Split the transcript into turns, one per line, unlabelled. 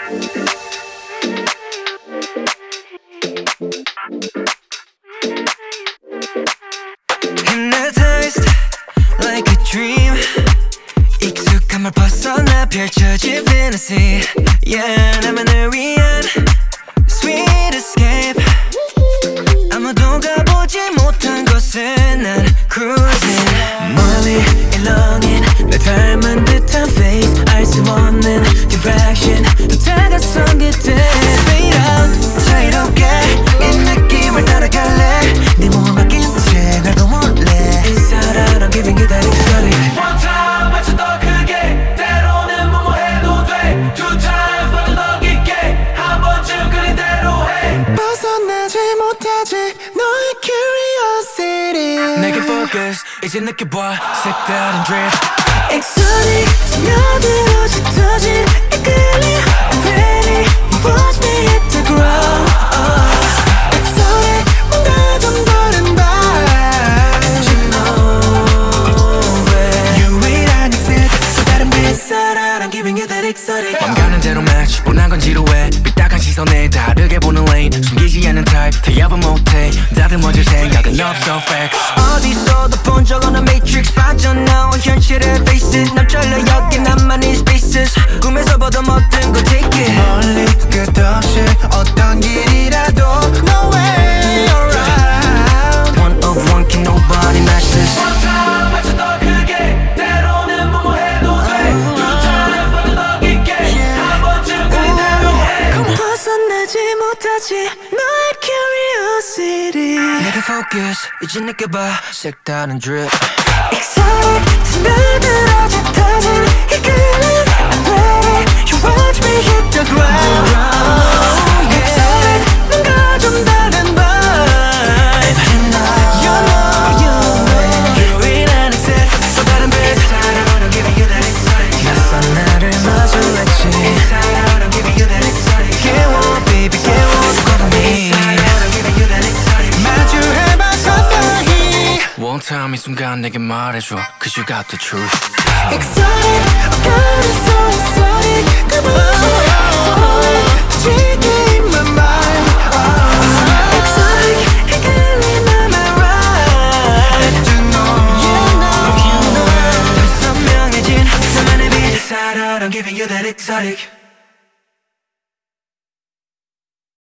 Hypnotized like a dream. 익숙한 말 벗어나 펼쳐질 fantasy. Yeah, 나만을 위한 sweet escape. 아무도 가보지 못한 곳에 난 cruising. 멀리 일렁인 내 닮은 듯한 face. 알 수 없는 direction. 또 다가선 그때 fade out. 자유롭게 이 느낌을 따라갈래. 네 몸을 맡긴 채 날 더 몰래. Inside out I'm giving you that exotic.
One time 맞춰 더 크게. 때로는 뭐뭐 해도 돼. Two times 빠져 더 깊게. 한 번쯤 끌린 대로 해.
벗어나지 못하지 너의 curiosity.
내게 focus 이제 느껴봐 색다른 drip.
Exotic 스며들어 짙어진 이끌림. I'm ready. You watch me hit the ground. Exotic 뭔가 좀 다른 vibe. And you know it. 유일한 exit 또 다른 빛. Inside out I'm giving you that exotic.
맘 가는 대로 match 원한 건 지루해. 삐딱한 시선에 다르게 보는 lane. 숨기지 않는 type 타협은 못해. 다듬어질 생각은 없어 facts.
어디서도 본 적 없는 matrix 빠져나와 현실을 face it. 난 잘려 여기 나만의 spaces. 꿈에서 보던 모든 걸 take it. 멀리 끝없이 어떤 길이라도 No way around. One of one can nobody match this.
One time 맞춰 더 크게. 때로는 뭐뭐 해도 돼. Two times 빠져 더 깊게. 한 번쯤 끌린 대로 해.
벗어나지 못하지 너의 curiosity. 내게 focus 이제 느껴봐 색다른 drip. Exotic 스며들어 짙어진 이끌림. I'm ready. You watch me hit the ground. Exotic 뭔가 좀 다른 vibe. You know 유일한 exit 또 다른 빛. Inside out I'm giving you that exotic. 낯선 나를 마주했지. Inside out I'm giving you that exotic. 깨워 baby 깨워 follow me. Inside out I'm giving you that exotic. 마주해봐서 다행히.
One time 이 순간 내게 말해줘 Cause you got the truth.
Exotic, oh God, it's so exotic. Come on, 지금 in my mind. Exotic, 이끌림 am I right? You know, 더 선명해진 나만의 빛. Inside out, I'm giving you that exotic.